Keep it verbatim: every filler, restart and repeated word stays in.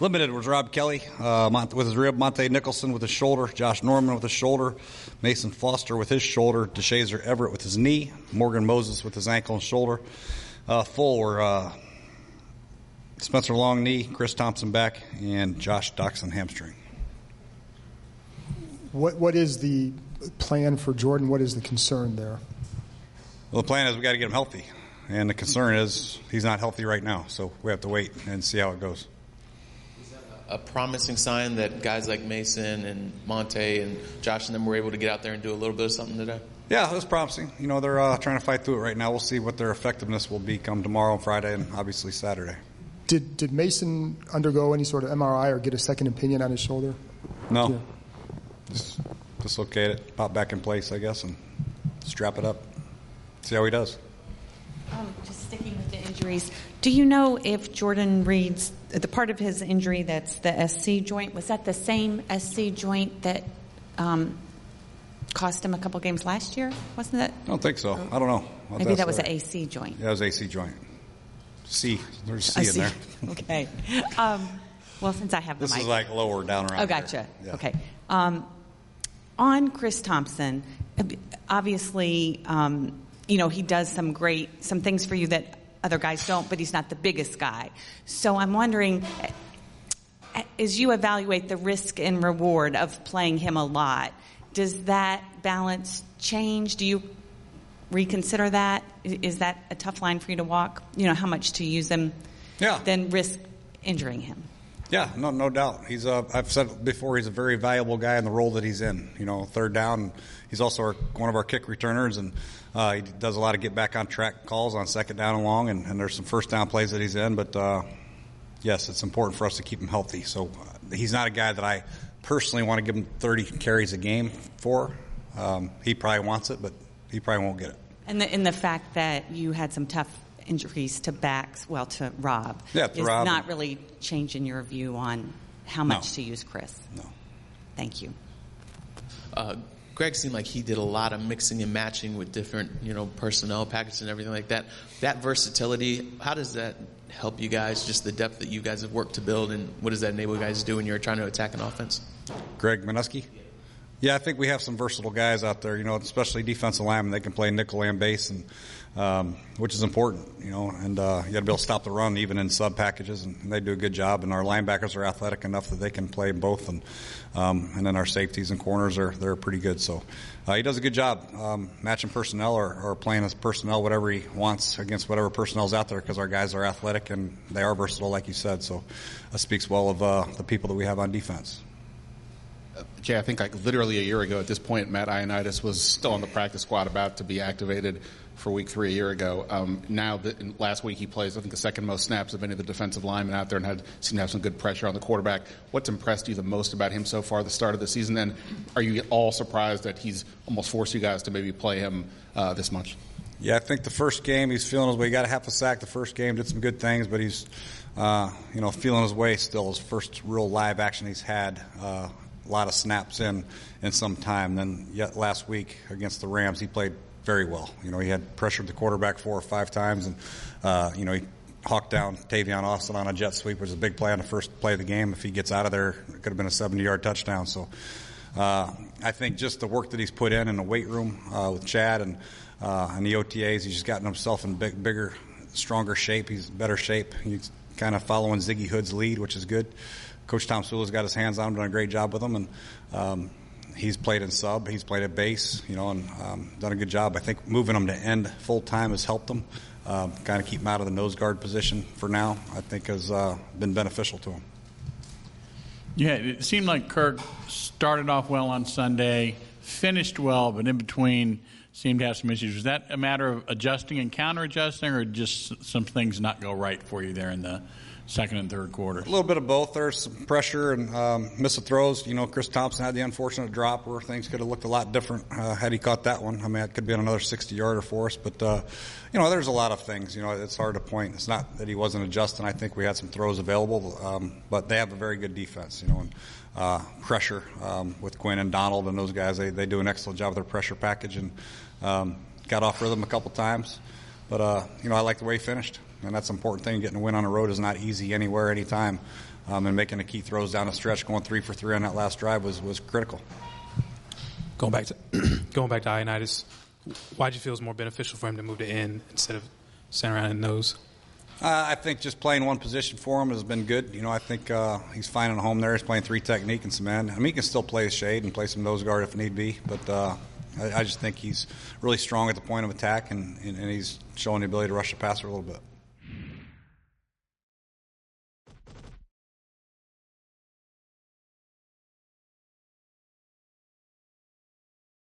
Limited was Rob Kelly uh, with his rib, Monte Nicholson with his shoulder, Josh Norman with his shoulder, Mason Foster with his shoulder, DeShazer Everett with his knee, Morgan Moses with his ankle and shoulder. Uh, full were uh, Spencer Long knee, Chris Thompson back, and Josh Doxson hamstring. What What is the plan for Jordan? What is the concern there? Well, the plan is we got to get him healthy, and the concern is he's not healthy right now, so we have to wait and see how it goes. A promising sign that guys like Mason and Monte and Josh and them were able to get out there and do a little bit of something today? Yeah, it was promising. You know, they're uh, trying to fight through it right now. We'll see what their effectiveness will be come tomorrow, Friday, and obviously Saturday. Did Did Mason undergo any sort of M R I or get a second opinion on his shoulder? No. Yeah. Just dislocate it, pop back in place, I guess, and strap it up. See how he does. Um, just sticking with the injuries, do you know if Jordan Reed's, the part of his injury that's the S C joint, was that the same S C joint that um, cost him a couple games last year? Wasn't it? I don't think so. I don't know. I'll Maybe that was an an A C joint. Yeah, it was A C joint. C. There's a C A C. in there. Okay. Um, well, since I have the This mic. is like lower down around Oh, gotcha. here. Yeah. Okay. Um, on Chris Thompson, obviously, um, you know, he does some great, some things for you that other guys don't, but he's not the biggest guy. So I'm wondering, as you evaluate the risk and reward of playing him a lot, does that balance change? Do you reconsider that? Is that a tough line for you to walk? You know, how much to use him, Yeah. then risk injuring him? Yeah, no, no doubt. He's uh, I've said it before, he's a very valuable guy in the role that he's in. You know, third down. He's also our, one of our kick returners, and uh, he does a lot of get back on track calls on second down and long, and, and there's some first down plays that he's in. But uh, yes, it's important for us to keep him healthy. So uh, he's not a guy that I personally want to give him thirty carries a game for. Um, he probably wants it, but he probably won't get it. And the, and the fact that you had some tough injuries to backs, well, to Rob, yeah, to is Rob. not really changing your view on how much No. to use Chris. No. Thank you. Uh, Greg seemed like he did a lot of mixing and matching with different, you know, personnel packages and everything like that. That versatility, how does that help you guys, just the depth that you guys have worked to build, and what does that enable you guys to do when you're trying to attack an offense? Greg Minuski? Yeah, I think we have some versatile guys out there, you know, especially defensive linemen. They can play nickel and base, and um, which is important, you know, and uh, you got to be able to stop the run even in sub packages, and, and they do a good job. And our linebackers are athletic enough that they can play both, and um, and then our safeties and corners are they're pretty good. So uh, he does a good job um, matching personnel or, or playing as personnel whatever he wants against whatever personnel's out there, because our guys are athletic and they are versatile, like you said. So that speaks well of uh, the people that we have on defense. Jay, I think like literally a year ago at this point, Matt Ioannidis was still on the practice squad, about to be activated for week three a year ago. Um, now, the, last week he plays, I think, the second most snaps of any of the defensive linemen out there, and had seemed to have some good pressure on the quarterback. What's impressed you the most about him so far at the start of the season? And are you all surprised that he's almost forced you guys to maybe play him uh, this much? Yeah, I think the first game he's feeling his way. He got a half a sack the first game, did some good things, but he's, uh, you know, feeling his way still. His first real live action he's had. Uh, A lot of snaps in in some time. Then yet last week against the Rams, he played very well. You know, he had pressured the quarterback four or five times, and uh, you know he hawked down Tavion Austin on a jet sweep, which was a big play on the first play of the game. If he gets out of there, it could have been a seventy-yard touchdown. So uh, I think just the work that he's put in in the weight room uh, with Chad and uh, and the O T As, he's just gotten himself in big, bigger, stronger shape. He's in better shape. He's kind of following Ziggy Hood's lead, which is good. Coach Tom Sula's got his hands on him, done a great job with him, and um, he's played in sub, he's played at base, you know, and um, done a good job. I think moving him to end full time has helped him. Um, kind of keep him out of the nose guard position for now, I think has uh, been beneficial to him. Yeah, it seemed like Kirk started off well on Sunday, finished well, but in between seemed to have some issues. Was that a matter of adjusting and counter-adjusting, or just some things not go right for you there in the second and third quarter? A little bit of both. There's some pressure and um, miss of throws. You know, Chris Thompson had the unfortunate drop where things could have looked a lot different uh, had he caught that one. I mean, it could have been another sixty-yarder for us. But, uh, you know, there's a lot of things. You know, it's hard to point. It's not that he wasn't adjusting. I think we had some throws available. Um, but they have a very good defense, you know, and uh, pressure um, with Quinn and Donald and those guys. They, they do an excellent job with their pressure package, and um, got off rhythm a couple times. But, uh, you know, I like the way he finished. And that's an important thing. Getting a win on the road is not easy anywhere, anytime. um, and making the key throws down the stretch, going three for three on that last drive was, was critical. Going back to going back to Ioannidis, why did you feel it was more beneficial for him to move to end instead of center around and nose? Uh, I think just playing one position for him has been good. You know, I think uh, he's finding a home there. He's playing three technique and some end. I mean, he can still play his shade and play some nose guard if need be, but uh, I, I just think he's really strong at the point of attack, and, and, and he's showing the ability to rush the passer a little bit.